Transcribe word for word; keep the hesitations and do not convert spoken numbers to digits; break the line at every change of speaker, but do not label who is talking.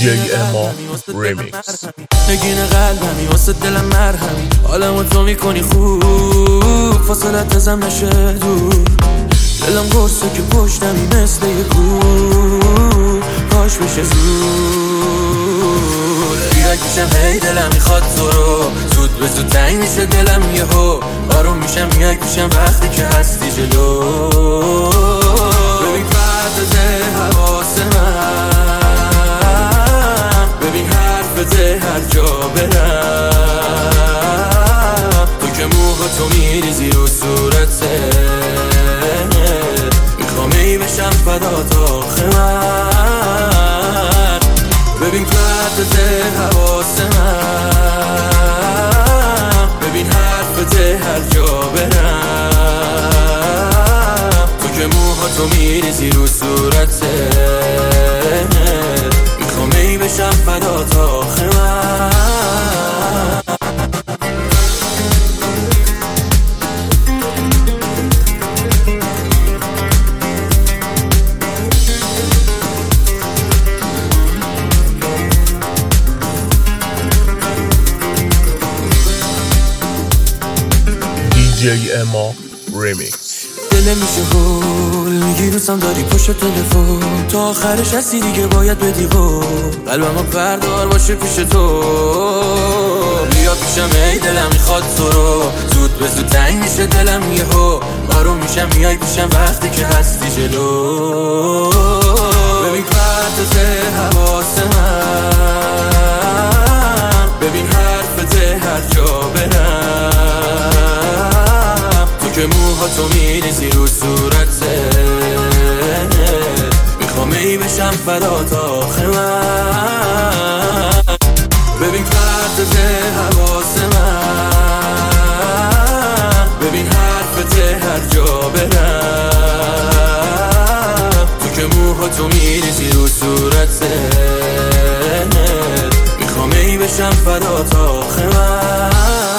جی اما ریمیکس.
نگین قلبمی واسه دلم مرهمی، حالمو تو میکنی خوب، فاصلت ازم نشه دور. دلم گرسه که پشتمی مثل یه کوه، کاش بشه زود. بیرک میشم هی دلم میخواد تو رو، زود به زود تنگ میشه دلم یهو. آروم میشم یک میشم وقتی که هستی جلو. ببین پرده حواس من، ببین حرفت هر جا برم. تو که موها تو میریزی رو صورته، میخوام ای بشم فدات آخه من. ببین پرده حواس من، ببین حرفت هر جا برم. تو که موها تو میریزی رو صورته، میخوام ای بشم فدات آخه من.
جی اما ریمیکس.
دل میشه هول میگی دوستم داری پشت تلفن، تا آخرش هستی دیگه باید بدی قول. قلبم بردار باشه پیش تو، بیا پیشم ای دلم میخواد تو رو، زود به زود تنگ میشه دلم یهو. آروم میشم میای پیشم وقتی که هستی جلو. ببین پرده حواس من، ببین حرفت هر جا برم. تو که موها تو میریزی رو صورته، میخوام ای بشم فدات آخه من. ببین پرده حواس من، ببین حرفت هر جا برم. تو که موها تو میریزی رو صورته، میخوام ای بشم فدات آخه من.